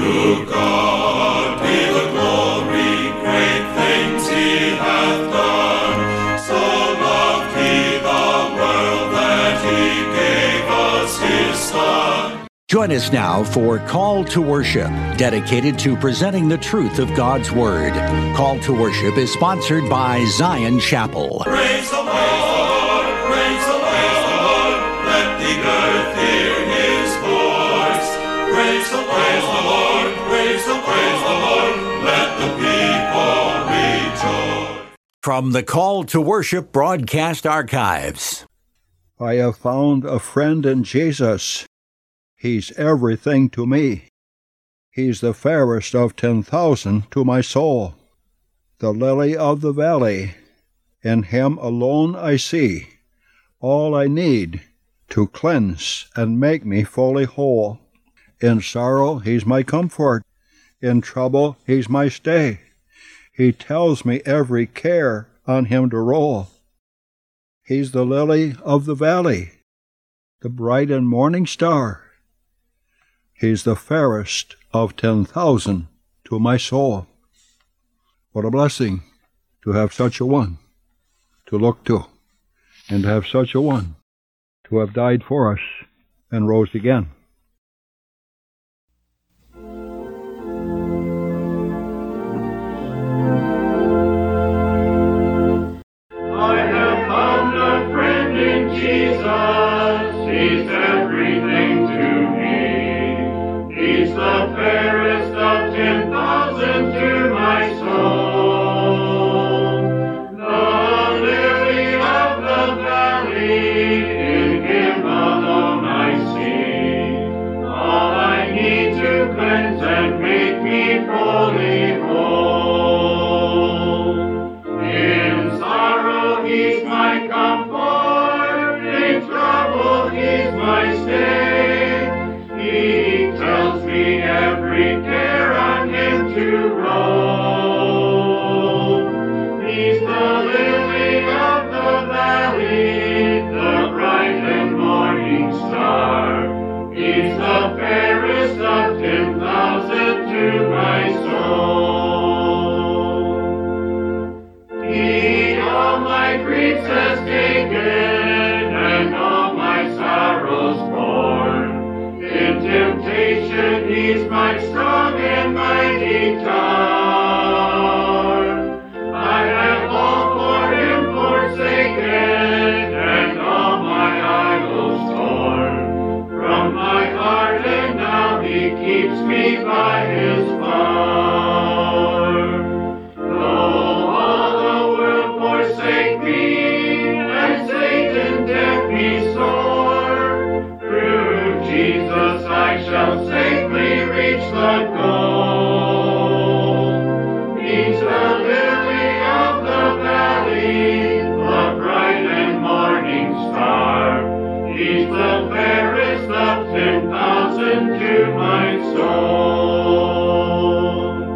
To God be the glory, great things he hath done. So loved he the world that he gave us his Son. Join us now for Call to Worship, dedicated to presenting the truth of God's Word. Call to Worship is sponsored by Zion Chapel. Praise the Lord, praise the Lord, let the earth hear his voice. Praise the Lord, praise the Lord, let the people rejoice. From the Call to Worship broadcast archives. I have found a friend in Jesus. He's everything to me. He's the fairest of 10,000 to my soul, the lily of the valley. In him alone I see all I need to cleanse and make me fully whole. In sorrow he's my comfort, in trouble he's my stay. He tells me every care on him to roll. He's the lily of the valley, the bright and morning star. He's the fairest of 10,000 to my soul. What a blessing to have such a one to look to, and to have such a one to have died for us and rose again. I have found a friend in Jesus. He's everything to me. He's the fairest of 10,000 to my soul. The lily of the valley, in him alone I see all I need to cleanse and make me fully whole. In sorrow he's my comfort, in trouble he's my stay. He tells me every care on him to roll. He's the lily of the valley, the bright and morning star. He's the fairest of 10,000 to my soul. He all my griefs has taken and all my sorrows borne. In temptation he's my strong and mighty tower. I have all for him forsaken and all my idols torn from my heart, and now he keeps me by his power. Though all the world forsake me and Satan tempt me sore, through Jesus I shall safely reach the goal. He's the lily of the valley, the bright and morning star. He's the fairest of 10,000 to my soul.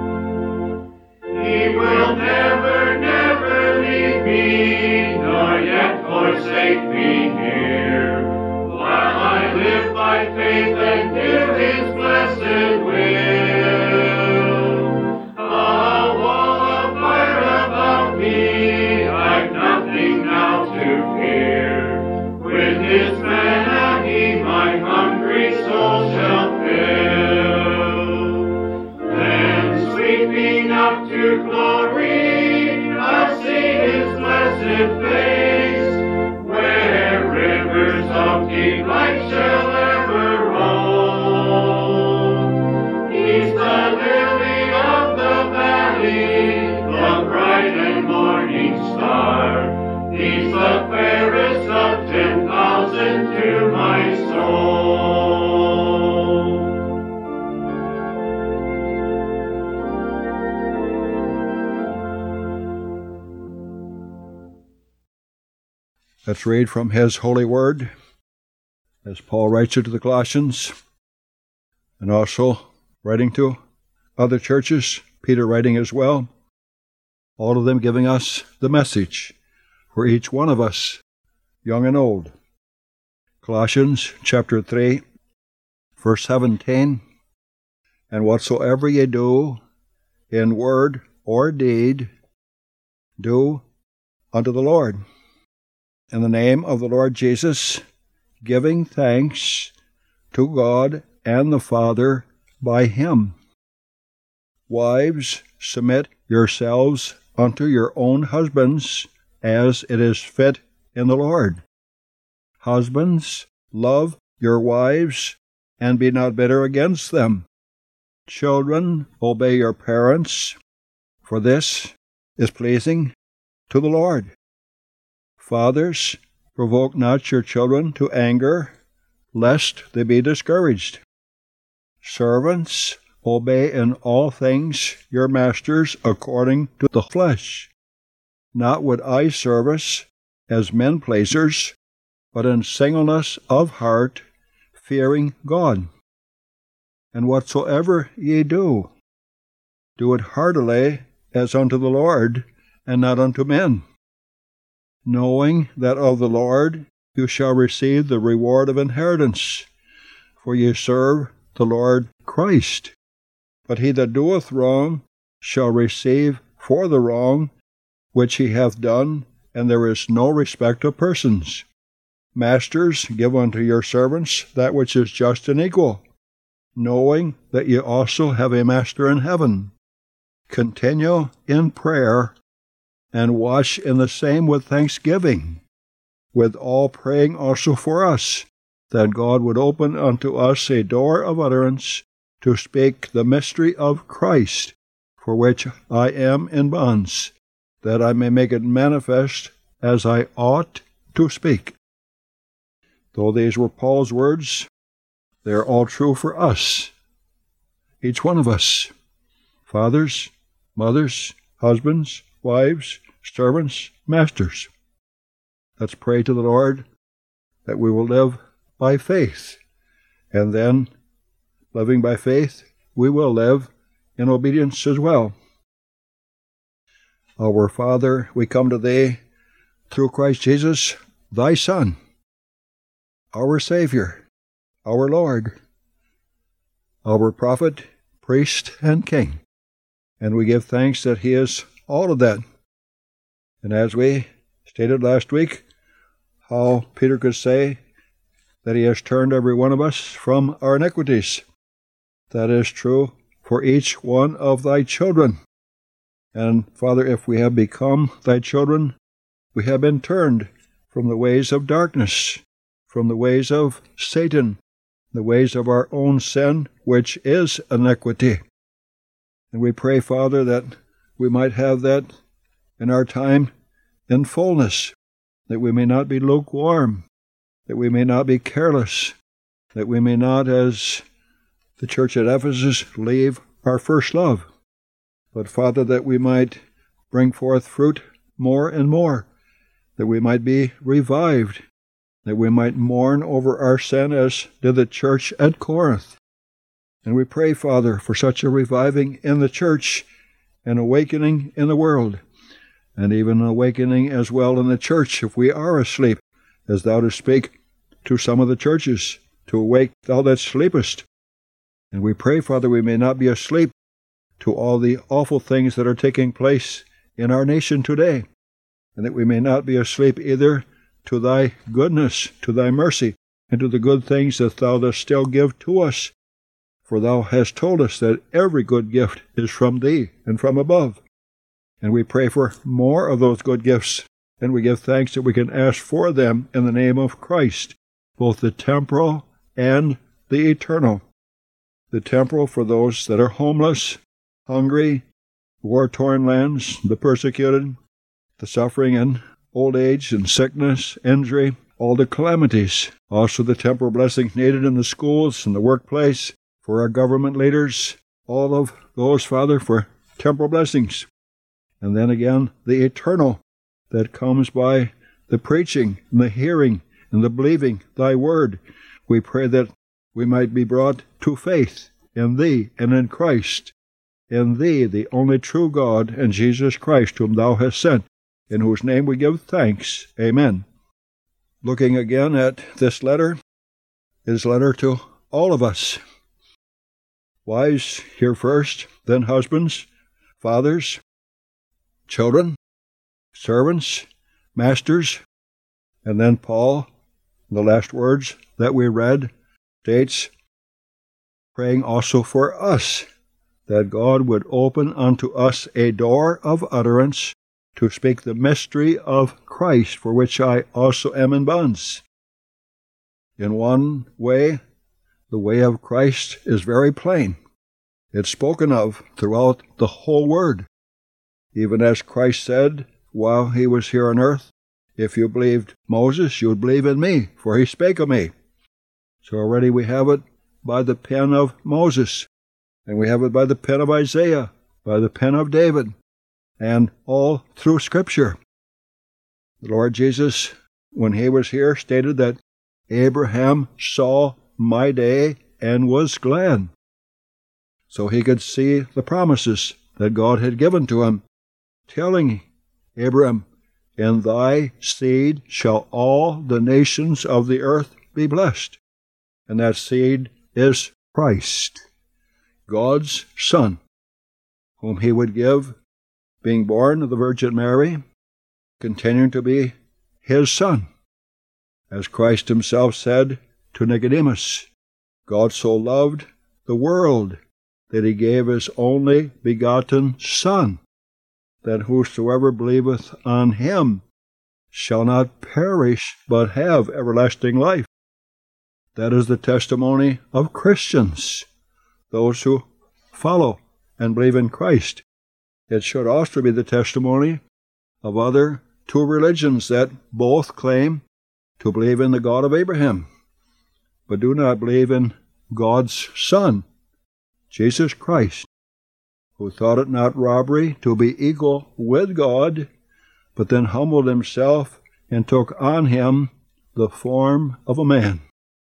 He will never, never leave me, nor yet forsake me here, while I live by faith and do his blessed will. A wall of fire about me, I've nothing now to fear. With his manna he my hungry soul shall fill. Then sweeping up to glory, I'll see his blessed face, where rivers of delight shall ever roll. He's the lily of the valley, the bright and morning star. He's the fairest of 10,000 to my soul. Let's read from his holy word, as Paul writes it to the Colossians, and also writing to other churches, Peter writing as well, all of them giving us the message for each one of us, young and old. Colossians chapter 3, verse 17, And whatsoever ye do, in word or deed, do unto the Lord, in the name of the Lord Jesus, giving thanks to God and the Father by him. Wives, submit yourselves unto your own husbands, as it is fit in the Lord. Husbands, love your wives, and be not bitter against them. Children, obey your parents, for this is pleasing to the Lord. Fathers, provoke not your children to anger, lest they be discouraged. Servants, obey in all things your masters according to the flesh, not with eye service as men pleasers, but in singleness of heart, fearing God. And whatsoever ye do, do it heartily as unto the Lord, and not unto men, knowing that of the Lord you shall receive the reward of inheritance, for ye serve the Lord Christ. But he that doeth wrong shall receive for the wrong which he hath done, and there is no respect of persons. Masters, give unto your servants that which is just and equal, knowing that ye also have a Master in heaven. Continue in prayer, and watch in the same with thanksgiving, with all praying also for us, that God would open unto us a door of utterance to speak the mystery of Christ, for which I am in bonds, that I may make it manifest as I ought to speak. Though these were Paul's words, they are all true for us, each one of us, fathers, mothers, husbands, wives, servants, masters. Let's pray to the Lord that we will live by faith, and then, living by faith, we will live in obedience as well. Our Father, we come to Thee through Christ Jesus, Thy Son, our Savior, our Lord, our prophet, priest, and king. And we give thanks that He is all of that. And as we stated last week, how Peter could say that He has turned every one of us from our iniquities. That is true for each one of Thy children. And Father, if we have become Thy children, we have been turned from the ways of darkness, from the ways of Satan, the ways of our own sin, which is iniquity. And we pray, Father, that we might have that in our time in fullness, that we may not be lukewarm, that we may not be careless, that we may not, as the church at Ephesus, leave our first love. But, Father, that we might bring forth fruit more and more, that we might be revived, that we might mourn over our sin as did the church at Corinth. And we pray, Father, for such a reviving in the church, an awakening in the world, and even an awakening as well in the church if we are asleep, as Thou dost speak to some of the churches, to awake thou that sleepest. And we pray, Father, we may not be asleep to all the awful things that are taking place in our nation today, and that we may not be asleep either to Thy goodness, to Thy mercy, and to the good things that Thou dost still give to us. For Thou hast told us that every good gift is from Thee and from above. And we pray for more of those good gifts, and we give thanks that we can ask for them in the name of Christ, both the temporal and the eternal. The temporal for those that are homeless, hungry, war-torn lands, the persecuted, the suffering in old age and sickness, injury, all the calamities. Also the temporal blessings needed in the schools and the workplace, for our government leaders, all of those, Father, for temporal blessings. And then again, the eternal that comes by the preaching and the hearing and the believing Thy word. We pray that we might be brought to faith in Thee and in Christ, in Thee, the only true God, and Jesus Christ, whom Thou hast sent, in whose name we give thanks. Amen. Looking again at this letter, it is a letter to all of us. Wives here first, then husbands, fathers, children, servants, masters, and then Paul, the last words that we read, states, praying also for us, that God would open unto us a door of utterance to speak the mystery of Christ, for which I also am in bonds. In one way, the way of Christ is very plain. It's spoken of throughout the whole Word. Even as Christ said while he was here on earth, if you believed Moses, you would believe in me, for he spake of me. So already we have it by the pen of Moses, and we have it by the pen of Isaiah, by the pen of David, and all through Scripture. The Lord Jesus, when he was here, stated that Abraham saw my day and was glad. So he could see the promises that God had given to him, telling Abraham, in thy seed shall all the nations of the earth be blessed. And that seed is Christ, God's Son, whom he would give, being born of the Virgin Mary, continuing to be his Son. As Christ himself said to Nicodemus, God so loved the world that he gave his only begotten Son, that whosoever believeth on him shall not perish, but have everlasting life. That is the testimony of Christians, those who follow and believe in Christ. It should also be the testimony of other two religions that both claim to believe in the God of Abraham, but do not believe in God's Son, Jesus Christ, who thought it not robbery to be equal with God, but then humbled himself and took on him the form of a man.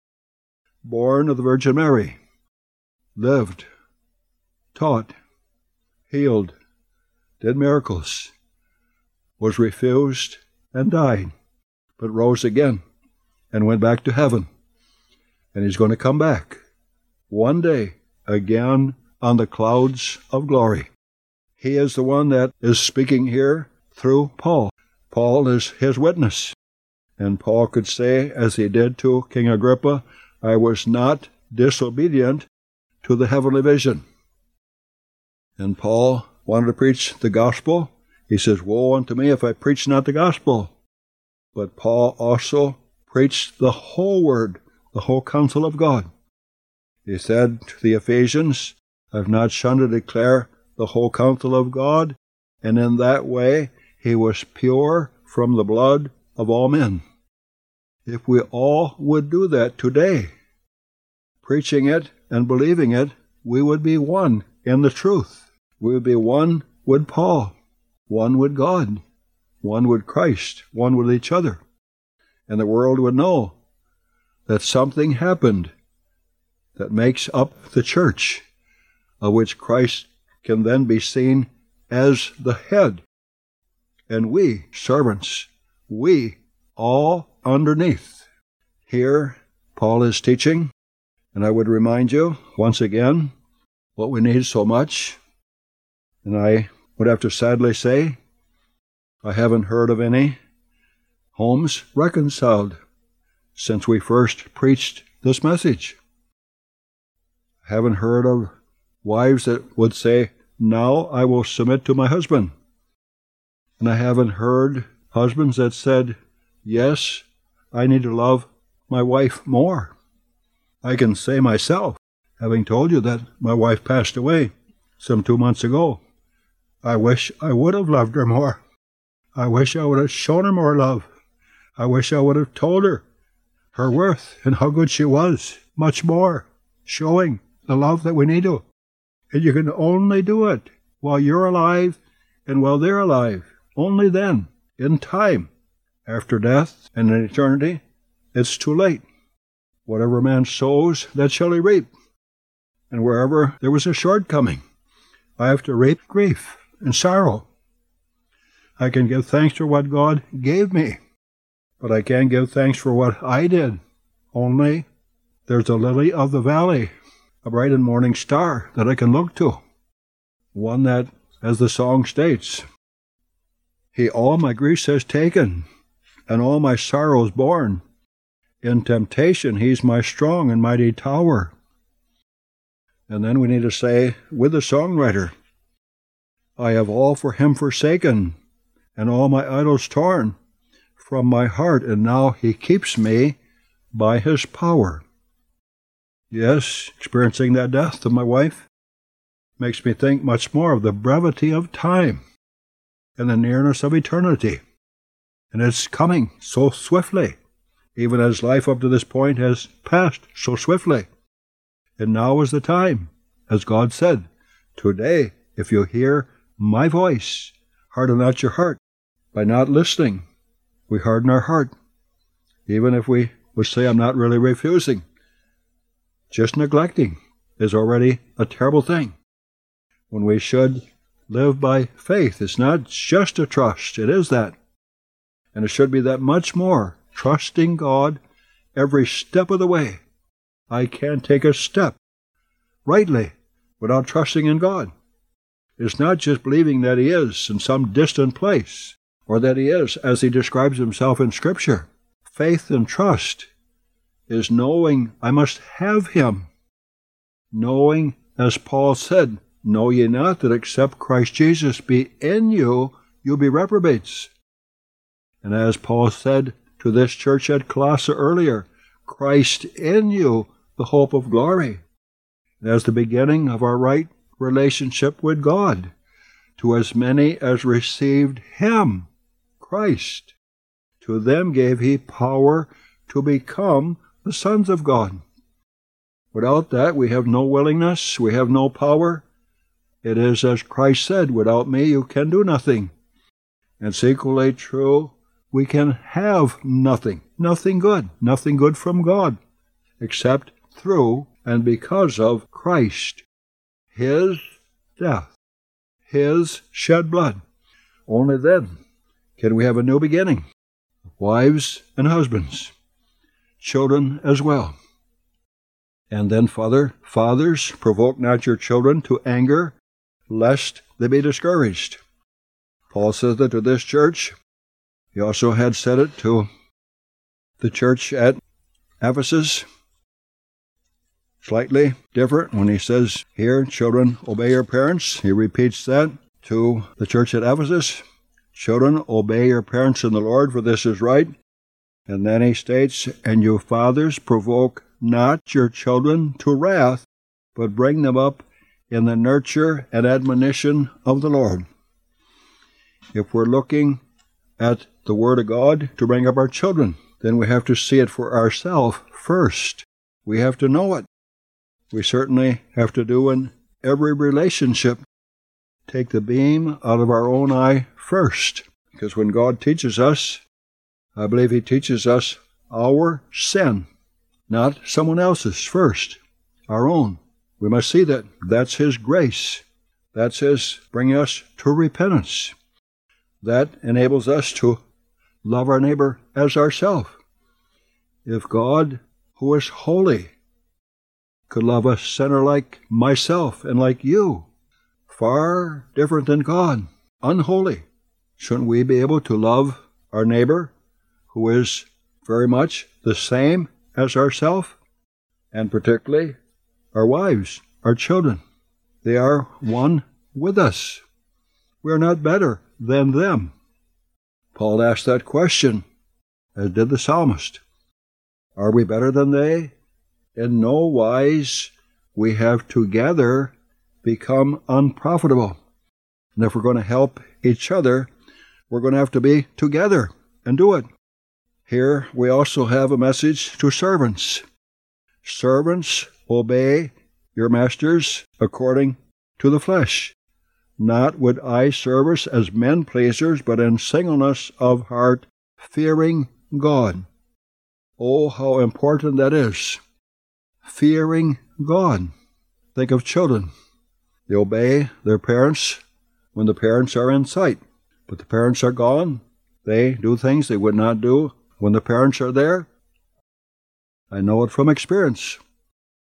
Born of the Virgin Mary, lived, taught, healed, did miracles, was refused and died, but rose again and went back to heaven. And he's going to come back one day again on the clouds of glory. He is the one that is speaking here through Paul. Paul is his witness. And Paul could say, as he did to King Agrippa, I was not disobedient to the heavenly vision. And Paul wanted to preach the gospel. He says, woe unto me if I preach not the gospel. But Paul also preached the whole word, the whole counsel of God. He said to the Ephesians, I have not shunned to declare the whole counsel of God, and in that way he was pure from the blood of all men. If we all would do that today, preaching it and believing it, we would be one in the truth. We would be one with Paul, one with God, one with Christ, one with each other. And the world would know that something happened that makes up the church, of which Christ can then be seen as the head. And we, servants, we all underneath. Here, Paul is teaching, and I would remind you, once again, what we need so much. And I would have to sadly say, I haven't heard of any homes reconciled since we first preached this message. I haven't heard of wives that would say, now I will submit to my husband. And I haven't heard husbands that said, yes, I need to love my wife more. I can say myself, having told you that my wife passed away some 2 months ago, I wish I would have loved her more. I wish I would have shown her more love. I wish I would have told her her worth and how good she was, much more, showing the love that we need to. And you can only do it while you're alive and while they're alive. Only then, in time. After death and in eternity, it's too late. Whatever a man sows, that shall he reap. And wherever there was a shortcoming, I have to reap grief and sorrow. I can give thanks for what God gave me, but I can't give thanks for what I did. Only there's a lily of the valley a bright and morning star that I can look to. One that, as the song states, He all my griefs has taken, and all my sorrows borne. In temptation He's my strong and mighty tower. And then we need to say, with the songwriter, I have all for Him forsaken, and all my idols torn from my heart, and now He keeps me by His power. Yes, experiencing that death of my wife makes me think much more of the brevity of time and the nearness of eternity. And it's coming so swiftly, even as life up to this point has passed so swiftly. And now is the time, as God said, today, if you hear my voice, harden not your heart. By not listening, we harden our heart. Even if we would say, I'm not really refusing. Just neglecting is already a terrible thing. When we should live by faith, it's not just a trust, it is that. And it should be that much more, trusting God every step of the way. I can't take a step rightly without trusting in God. It's not just believing that He is in some distant place, or that He is as He describes Himself in Scripture. Faith and trust is knowing I must have Him. Knowing, as Paul said, know ye not that except Christ Jesus be in you, you be reprobates. And as Paul said to this church at Colossae earlier, Christ in you, the hope of glory. And as the beginning of our right relationship with God, to as many as received Him, Christ, to them gave He power to become the sons of God. Without that, we have no willingness, we have no power. It is as Christ said, without me you can do nothing. And it's equally true, we can have nothing good from God, except through and because of Christ, His death, His shed blood. Only then can we have a new beginning. Wives and husbands, children as well. And then, fathers, provoke not your children to anger, lest they be discouraged. Paul says that to this church. He also had said it to the church at Ephesus. Slightly different when he says here, children, obey your parents. He repeats that to the church at Ephesus. Children, obey your parents in the Lord, for this is right. And then he states, and you fathers, provoke not your children to wrath, but bring them up in the nurture and admonition of the Lord. If we're looking at the Word of God to bring up our children, then we have to see it for ourselves first. We have to know it. We certainly have to do in every relationship. Take the beam out of our own eye first. Because when God teaches us, I believe He teaches us our sin, not someone else's first, our own. We must see that that's His grace. That's His bringing us to repentance. That enables us to love our neighbor as ourselves. If God, who is holy, could love a sinner like myself and like you, far different than God, unholy, shouldn't we be able to love our neighbor, who is very much the same as ourselves, and particularly our wives, our children? They are one with us. We are not better than them. Paul asked that question, as did the psalmist. Are we better than they? In no wise. We have together become unprofitable. And if we're going to help each other, we're going to have to be together and do it. Here we also have a message to servants. Servants, obey your masters according to the flesh, not with eye service as men pleasers, but in singleness of heart, fearing God. Oh, how important that is. Fearing God. Think of children. They obey their parents when the parents are in sight, but the parents are gone. They do things they would not do when the parents are there. I know it from experience.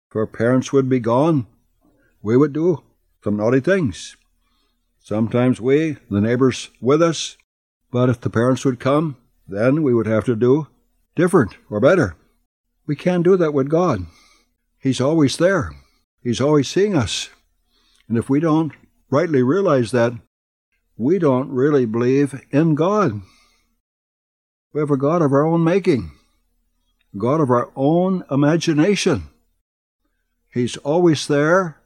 If our parents would be gone, we would do some naughty things. Sometimes we, the neighbors with us, but if the parents would come, then we would have to do different or better. We can't do that with God. He's always there. He's always seeing us. And if we don't rightly realize that, we don't really believe in God. We have a God of our own making, a God of our own imagination. He's always there,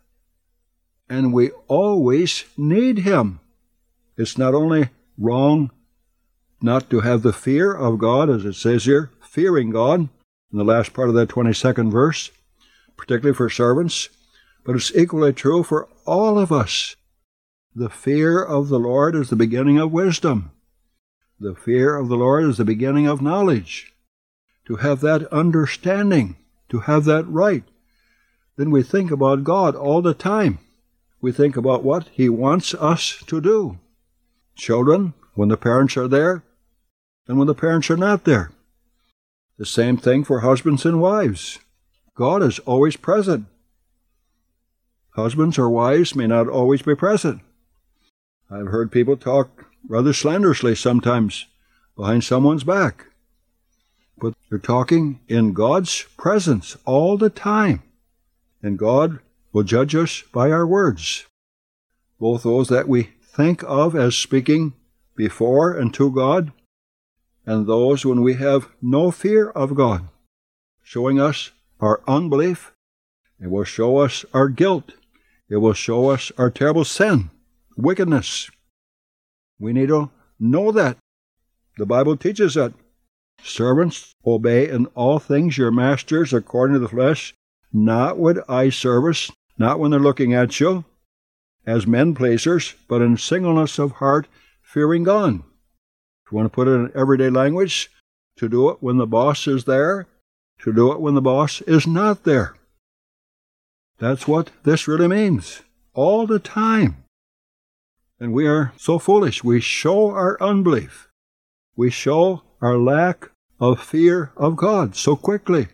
and we always need Him. It's not only wrong not to have the fear of God, as it says here, fearing God, in the last part of that 22nd verse, particularly for servants, but it's equally true for all of us. The fear of the Lord is the beginning of wisdom. The fear of the Lord is the beginning of knowledge. To have that understanding, to have that right, then we think about God all the time. We think about what He wants us to do. Children, when the parents are there, and when the parents are not there. The same thing for husbands and wives. God is always present. Husbands or wives may not always be present. I've heard people talk rather slanderously sometimes behind someone's back. But they're talking in God's presence all the time. And God will judge us by our words, both those that we think of as speaking before and to God, and those when we have no fear of God, showing us our unbelief. It will show us our guilt. It will show us our terrible sin, wickedness. We need to know that. The Bible teaches that. Servants, obey in all things your masters according to the flesh, not with eye service, not when they're looking at you, as men pleasers, but in singleness of heart, fearing God. If you want to put it in everyday language, to do it when the boss is there, to do it when the boss is not there. That's what this really means, all the time. And we are so foolish. We show our unbelief. We show our lack of fear of God so quickly.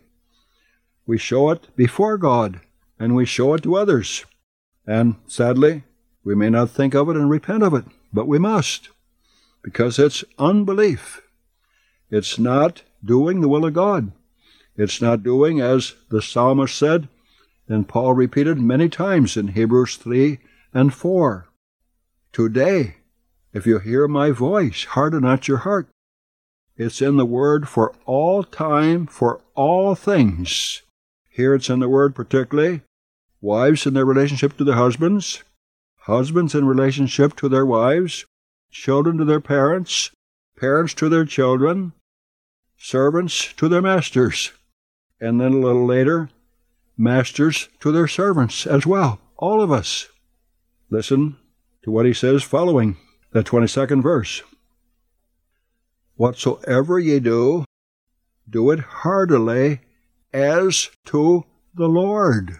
We show it before God, and we show it to others. And sadly, we may not think of it and repent of it, but we must, because it's unbelief. It's not doing the will of God. It's not doing as the psalmist said, and Paul repeated many times in Hebrews 3 and 4. Today, if you hear my voice, harden not your heart. It's in the Word for all time, for all things. Here it's in the Word particularly, wives in their relationship to their husbands, husbands in relationship to their wives, children to their parents, parents to their children, servants to their masters, and then a little later, masters to their servants as well, all of us. Listen to what he says following the 22nd verse. Whatsoever ye do, do it heartily as to the Lord,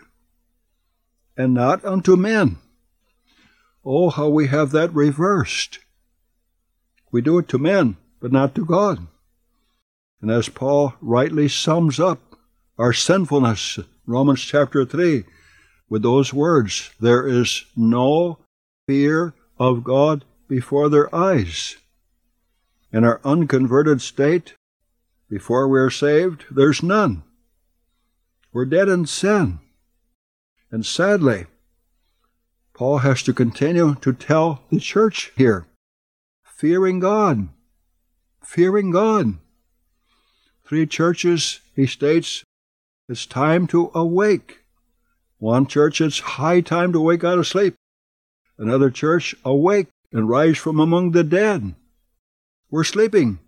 and not unto men. Oh, how we have that reversed. We do it to men, but not to God. And as Paul rightly sums up our sinfulness, Romans chapter 3, with those words, there is no fear of God before their eyes. In our unconverted state, before we are saved, there's none. We're dead in sin. And sadly, Paul has to continue to tell the church here, fearing God, fearing God. 3 churches, he states, it's time to awake. One church, it's high time to wake out of sleep. Another church, awake and rise from among the dead. We're sleeping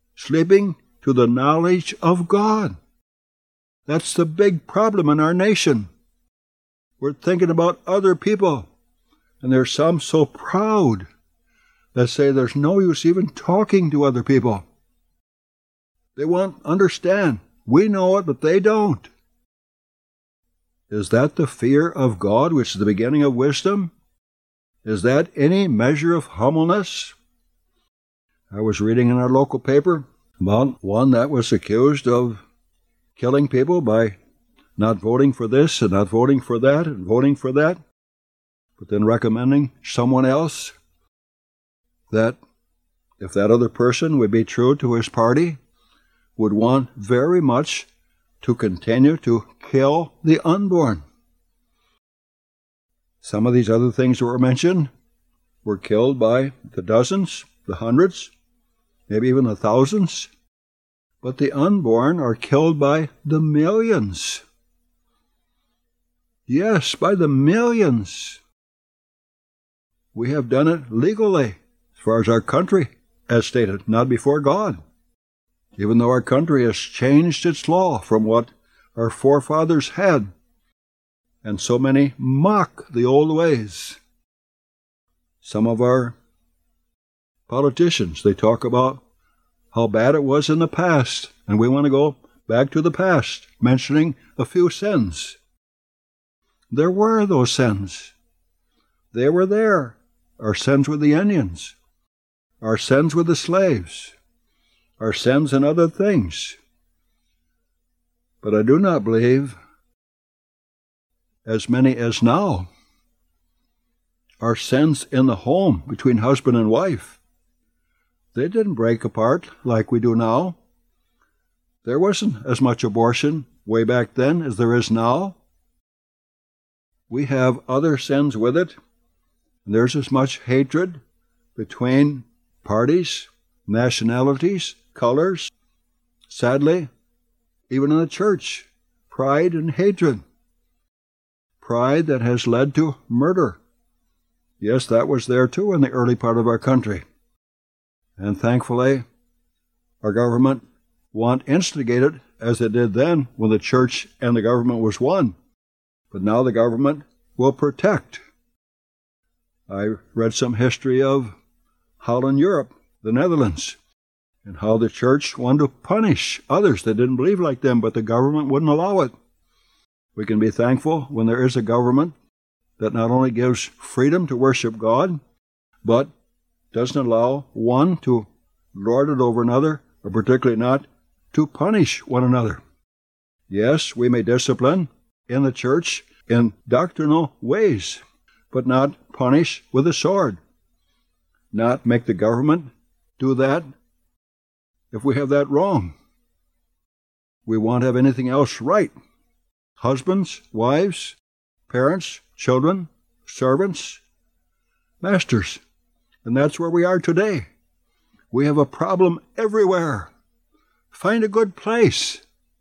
to the knowledge of God. That's the big problem in our nation. We're thinking about other people, and there's some so proud that say there's no use even talking to other people. They won't understand. We know it, but they don't. Is that the fear of God, which is the beginning of wisdom? Is that any measure of humbleness? I was reading in our local paper about one that was accused of killing people by not voting for this and not voting for that and voting for that, but then recommending someone else, that if that other person would be true to his party, would want very much to continue to kill the unborn. Some of these other things that were mentioned were killed by the dozens, the hundreds, maybe even the thousands. But the unborn are killed by the millions. Yes, by the millions. We have done it legally, as far as our country has stated, not before God. Even though our country has changed its law from what our forefathers had, and so many mock the old ways. Some of our politicians, they talk about how bad it was in the past, and we want to go back to the past, mentioning a few sins. There were those sins. They were there. Our sins with the Indians, our sins with the slaves, our sins and other things. But I do not believe as many as now are sins in the home between husband and wife. They didn't break apart like we do now. There wasn't as much abortion way back then as there is now. We have other sins with it. And there's as much hatred between parties, nationalities, colors. Sadly, even in the church, pride and hatred. Pride that has led to murder. Yes, that was there too in the early part of our country. And thankfully, our government won't instigate it as it did then when the church and the government was one. But now the government will protect. I read some history of Holland, Europe, the Netherlands, and how the church wanted to punish others that didn't believe like them, but the government wouldn't allow it. We can be thankful when there is a government that not only gives freedom to worship God, but doesn't allow one to lord it over another, or particularly not to punish one another. Yes, we may discipline in the church in doctrinal ways, but not punish with a sword. Not make the government do that if we have that wrong. We won't have anything else right. Husbands, wives, parents, children, servants, masters. And that's where we are today. We have a problem everywhere. Find a good place.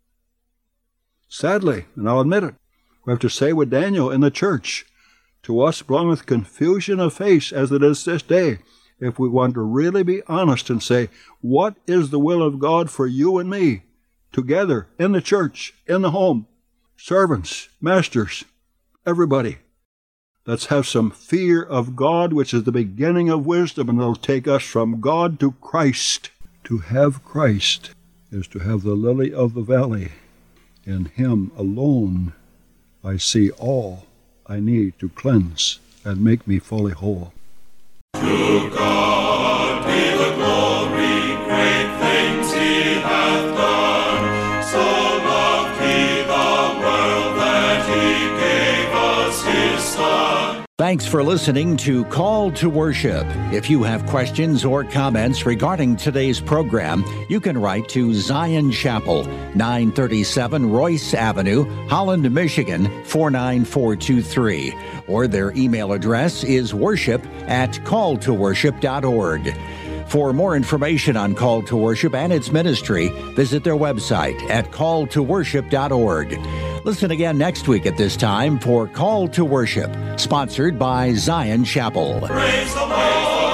Sadly, and I'll admit it, we have to say with Daniel in the church, to us belongeth confusion of face as it is this day, if we want to really be honest and say, what is the will of God for you and me, together, in the church, in the home, servants, masters, everybody. Let's have some fear of God, which is the beginning of wisdom, and it'll take us from God to Christ. To have Christ is to have the lily of the valley. In Him alone I see all I need to cleanse and make me fully whole. To God be the glory, great things He hath done. So loved He the world that He gave us His Son. Thanks for listening to Call to Worship. If you have questions or comments regarding today's program, you can write to Zion Chapel, 937 Royce Avenue, Holland, Michigan, 49423. Or their email address is worship@calltoworship.org. For more information on Call to Worship and its ministry, visit their website at calltoworship.org. Listen again next week at this time for Call to Worship, sponsored by Zion Chapel. Praise the Lord.